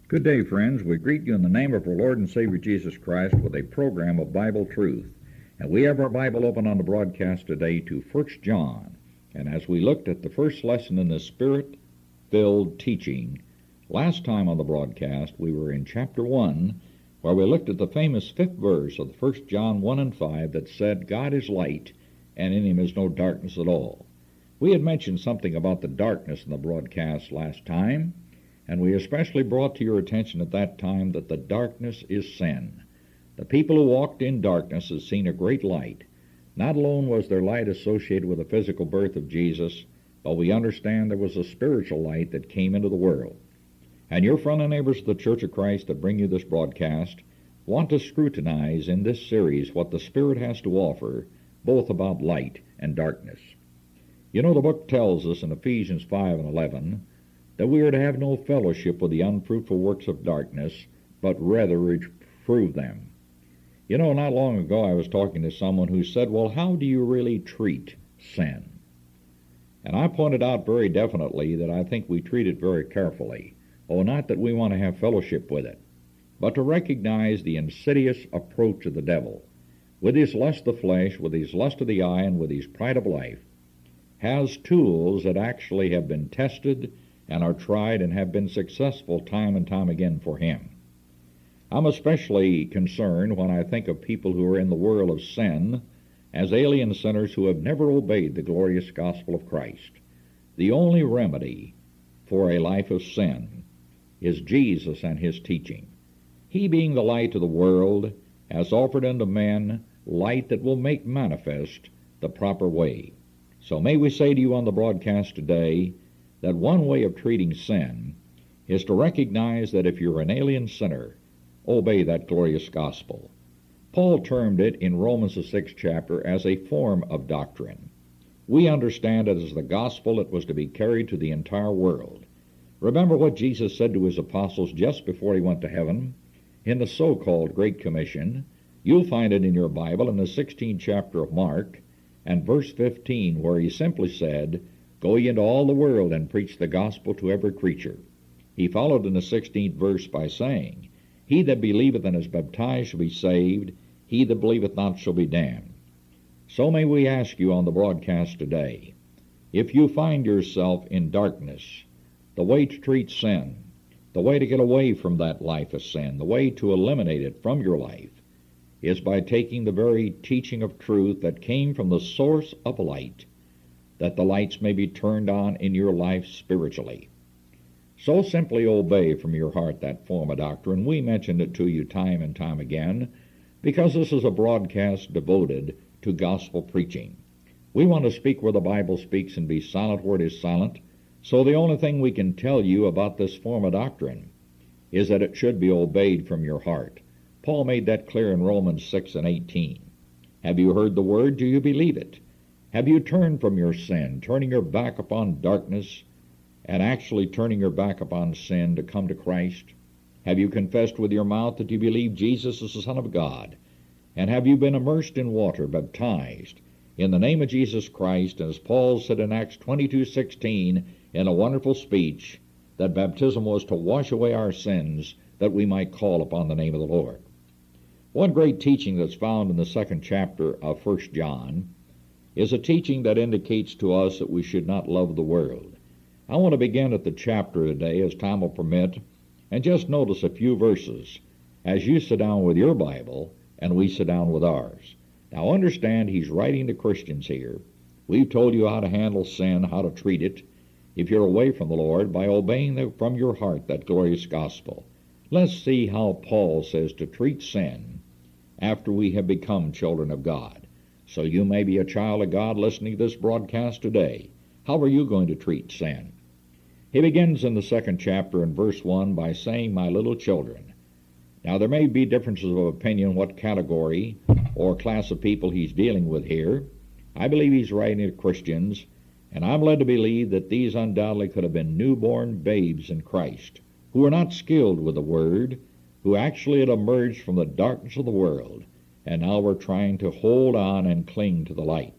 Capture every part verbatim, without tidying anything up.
Good day, friends. We greet you in the name of our Lord and Savior Jesus Christ with a program of Bible truth. And we have our Bible open on the broadcast today to First John. And as we looked at the first lesson in the Spirit-filled teaching, last time on the broadcast we were in chapter one, where we looked at the famous fifth verse of First John one and five that said, God is light, and in him is no darkness at all. We had mentioned something about the darkness in the broadcast last time, and we especially brought to your attention at that time that the darkness is sin. The people who walked in darkness had seen a great light. Not alone was their light associated with the physical birth of Jesus, but we understand there was a spiritual light that came into the world. And your friendly neighbors of the Church of Christ that bring you this broadcast want to scrutinize in this series what the Spirit has to offer, both about light and darkness. You know, the book tells us in Ephesians five and eleven that we are to have no fellowship with the unfruitful works of darkness, but rather reprove them. You know, not long ago I was talking to someone who said, well, how do you really treat sin? And I pointed out very definitely that I think we treat it very carefully. Oh, not that we want to have fellowship with it, but to recognize the insidious approach of the devil. With his lust of the flesh, with his lust of the eye, and with his pride of life, has tools that actually have been tested and are tried and have been successful time and time again for him. I'm especially concerned when I think of people who are in the world of sin as alien sinners who have never obeyed the glorious gospel of Christ. The only remedy for a life of sin is Jesus and his teaching. He, being the light of the world, has offered unto men light that will make manifest the proper way. So may we say to you on the broadcast today that one way of treating sin is to recognize that if you're an alien sinner, obey that glorious gospel. Paul termed it in Romans the sixth chapter as a form of doctrine. We understand it as the gospel that was to be carried to the entire world. Remember what Jesus said to his apostles just before he went to heaven in the so-called Great Commission. You'll find it in your Bible in the sixteenth chapter of Mark and verse fifteen, where he simply said, Go ye into all the world and preach the gospel to every creature. He followed in the sixteenth verse by saying, He that believeth and is baptized shall be saved, he that believeth not shall be damned. So may we ask you on the broadcast today, if you find yourself in darkness, the way to treat sin, the way to get away from that life of sin, the way to eliminate it from your life, is by taking the very teaching of truth that came from the source of light, that the lights may be turned on in your life spiritually. So simply obey from your heart that form of doctrine. We mentioned it to you time and time again because this is a broadcast devoted to gospel preaching. We want to speak where the Bible speaks and be silent where it is silent, so the only thing we can tell you about this form of doctrine is that it should be obeyed from your heart. Paul made that clear in Romans six and eighteen. Have you heard the word? Do you believe it? Have you turned from your sin, turning your back upon darkness, and actually turning your back upon sin to come to Christ? Have you confessed with your mouth that you believe Jesus is the Son of God? And have you been immersed in water, baptized, in the name of Jesus Christ, as Paul said in Acts twenty-two sixteen in a wonderful speech, that baptism was to wash away our sins, that we might call upon the name of the Lord. One great teaching that's found in the second chapter of First John is a teaching that indicates to us that we should not love the world. I want to begin at the chapter today, as time will permit, and just notice a few verses as you sit down with your Bible and we sit down with ours. Now understand, he's writing to Christians here. We've told you how to handle sin, how to treat it, if you're away from the Lord, by obeying the, from your heart that glorious gospel. Let's see how Paul says to treat sin after we have become children of God. So you may be a child of God listening to this broadcast today. How are you going to treat sin? He begins in the second chapter in verse one by saying, My little children. Now there may be differences of opinion what category or class of people he's dealing with here. I believe he's writing to Christians, and I'm led to believe that these undoubtedly could have been newborn babes in Christ, who were not skilled with the Word, who actually had emerged from the darkness of the world, and now were trying to hold on and cling to the light.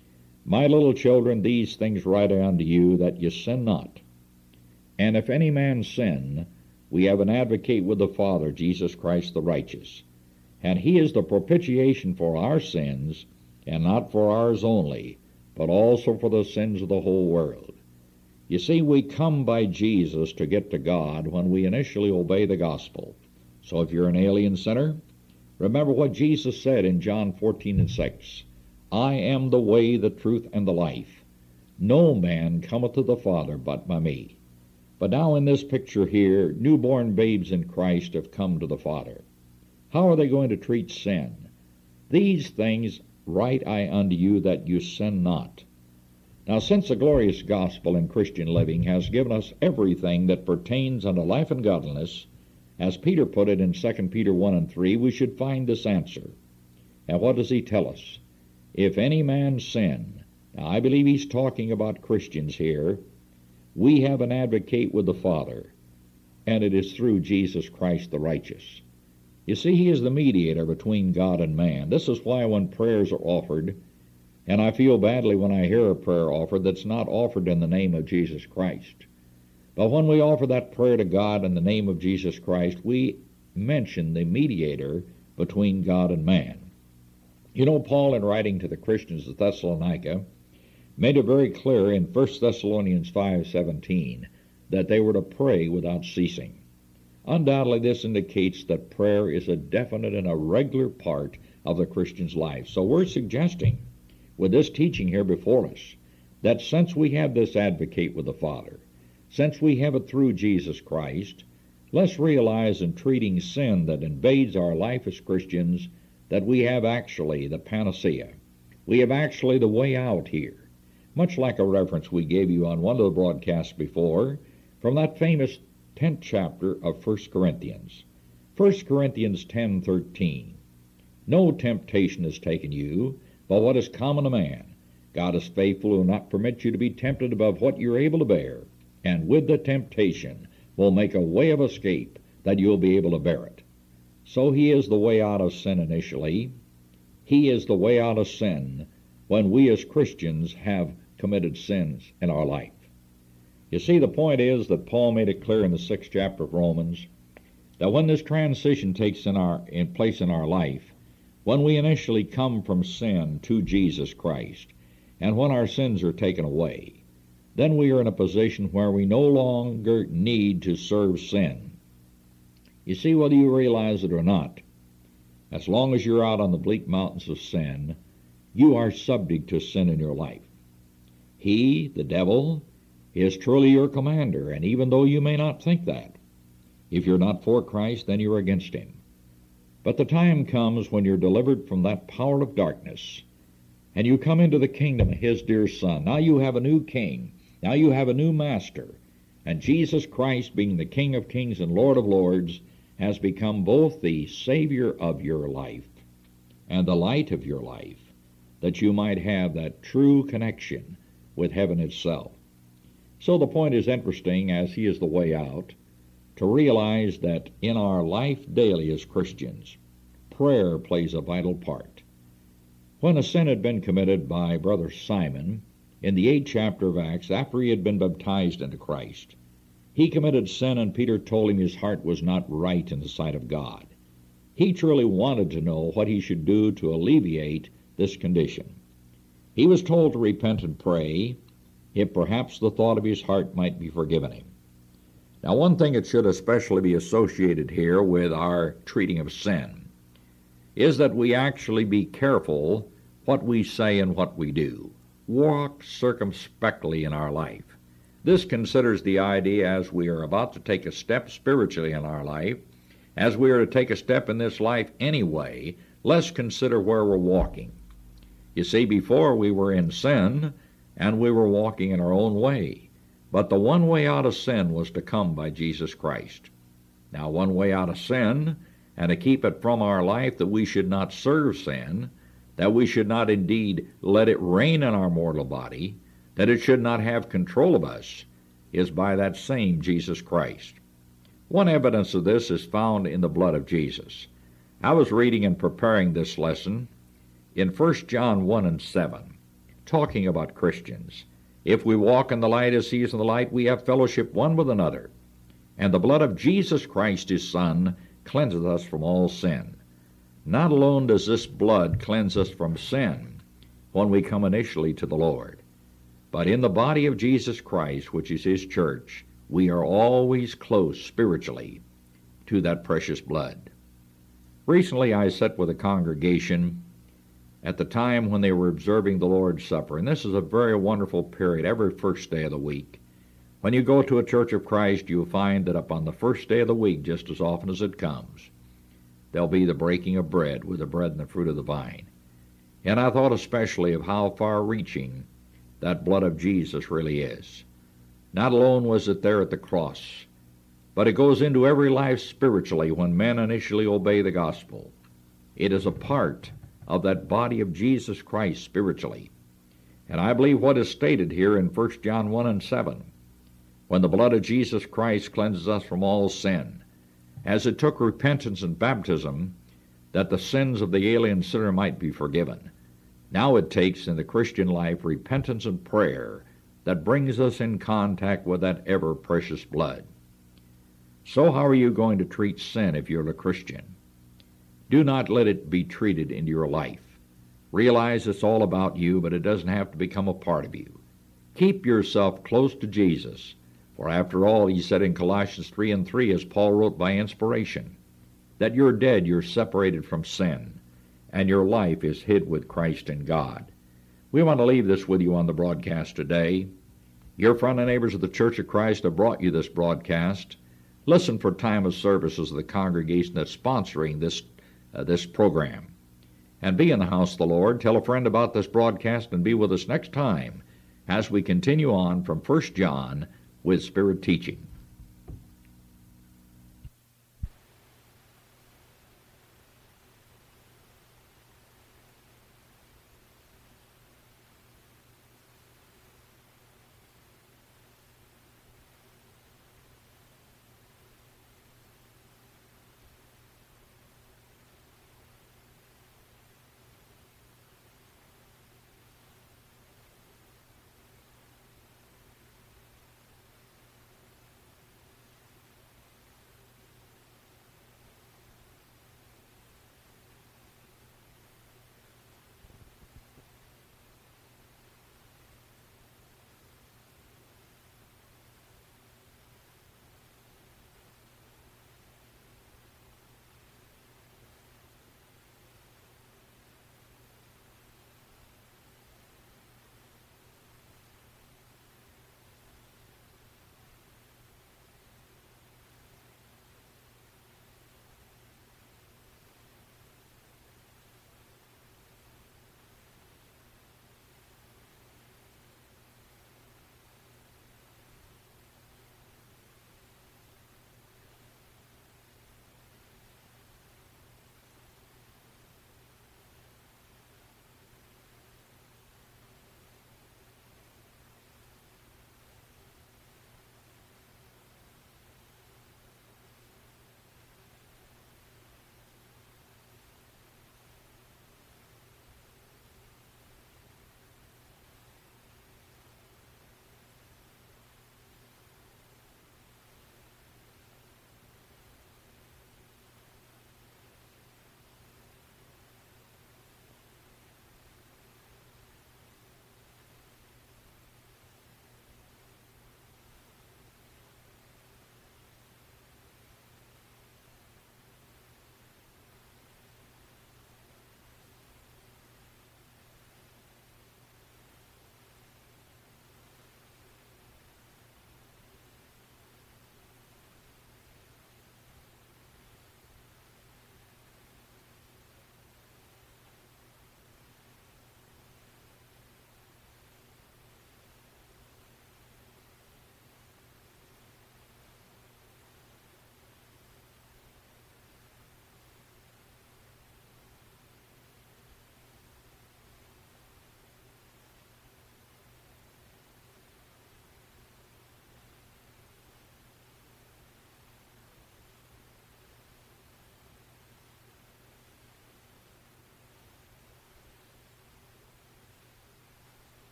My little children, these things write I unto you, that ye sin not. And if any man sin, We have an advocate with the Father, Jesus Christ the righteous. And he is the propitiation for our sins, and not for ours only, but also for the sins of the whole world. You see, we come by Jesus to get to God when we initially obey the gospel. So if you're an alien sinner, remember what Jesus said in John fourteen and six. I am the way, the truth, and the life. No man cometh to the Father but by me. But now in this picture here, newborn babes in Christ have come to the Father. How are they going to treat sin? These things write I unto you, that you sin not. Now, since the glorious gospel in Christian living has given us everything that pertains unto life and godliness, as Peter put it in Second Peter one and three, we should find this answer. And what does he tell us? If any man sin, now I believe he's talking about Christians here, we have an advocate with the Father, and it is through Jesus Christ the righteous. You see, he is the mediator between God and man. This is why when prayers are offered, and I feel badly when I hear a prayer offered that's not offered in the name of Jesus Christ. But when we offer that prayer to God in the name of Jesus Christ, we mention the mediator between God and man. You know, Paul, in writing to the Christians at Thessalonica, made it very clear in First Thessalonians five seventeen that they were to pray without ceasing. Undoubtedly, this indicates that prayer is a definite and a regular part of the Christian's life. So we're suggesting, with this teaching here before us, that since we have this advocate with the Father, since we have it through Jesus Christ, let's realize in treating sin that invades our life as Christians that we have actually the panacea. We have actually the way out here. Much like a reference we gave you on one of the broadcasts before from that famous tenth chapter of First Corinthians. First Corinthians ten thirteen. No temptation has taken you, but what is common to man. God is faithful, who will not permit you to be tempted above what you're able to bear, and with the temptation will make a way of escape that you'll be able to bear it. So he is the way out of sin initially. He is the way out of sin when we as Christians have committed sins in our life. You see, the point is that Paul made it clear in the sixth chapter of Romans that when this transition takes in, our, in place in our life, when we initially come from sin to Jesus Christ, and when our sins are taken away, then we are in a position where we no longer need to serve sin. You see, whether you realize it or not, as long as you're out on the bleak mountains of sin, you are subject to sin in your life. He, the devil, is truly your commander, and even though you may not think that, if you're not for Christ, then you're against him. But the time comes when you're delivered from that power of darkness, and you come into the kingdom of his dear Son. Now you have a new king. Now you have a new master. And Jesus Christ, being the King of kings and Lord of lords, has become both the Savior of your life and the light of your life, that you might have that true connection with heaven itself. So the point is interesting, as he is the way out, to realize that in our life daily as Christians, prayer plays a vital part. When a sin had been committed by Brother Simon in the eighth chapter of Acts, after he had been baptized into Christ, he committed sin, and Peter told him his heart was not right in the sight of God. He truly wanted to know what he should do to alleviate this condition. He was told to repent and pray, if perhaps the thought of his heart might be forgiven him. Now, one thing that should especially be associated here with our treating of sin is that we actually be careful what we say and what we do. Walk circumspectly in our life. This considers the idea as we are about to take a step spiritually in our life, as we are to take a step in this life anyway, let's consider where we're walking. You see, before we were in sin, and we were walking in our own way. But the one way out of sin was to come by Jesus Christ. Now, one way out of sin, and to keep it from our life, that we should not serve sin, that we should not indeed let it reign in our mortal body, that it should not have control of us, is by that same Jesus Christ. One evidence of this is found in the blood of Jesus. I was reading and preparing this lesson in First John one and seven, talking about Christians. If we walk in the light as he is in the light, we have fellowship one with another. And the blood of Jesus Christ, his Son, cleanseth us from all sin. Not alone does this blood cleanse us from sin when we come initially to the Lord, but in the body of Jesus Christ, which is his church, we are always close spiritually to that precious blood. Recently I sat with a congregation at the time when they were observing the Lord's Supper, and this is a very wonderful period every first day of the week. When you go to a Church of Christ, you'll find that up on the first day of the week, just as often as it comes, there'll be the breaking of bread with the bread and the fruit of the vine. And I thought especially of how far-reaching that blood of Jesus really is. Not alone was it there at the cross, but it goes into every life spiritually when men initially obey the gospel. It is a part of that body of Jesus Christ spiritually. And I believe what is stated here in First John one and seven, when the blood of Jesus Christ cleanses us from all sin, as it took repentance and baptism that the sins of the alien sinner might be forgiven, now it takes in the Christian life repentance and prayer that brings us in contact with that ever-precious blood. So how are you going to treat sin if you're a Christian? Do not let it be treated into your life. Realize it's all about you, but it doesn't have to become a part of you. Keep yourself close to Jesus, for after all, he said in Colossians three and three, as Paul wrote by inspiration, that you're dead, you're separated from sin, and your life is hid with Christ in God. We want to leave this with you on the broadcast today. Your friend and neighbors of the Church of Christ have brought you this broadcast. Listen for time of services of the congregation that's sponsoring this uh, this program. And be in the house of the Lord. Tell a friend about this broadcast and be with us next time as we continue on from First John with Spirit Teaching.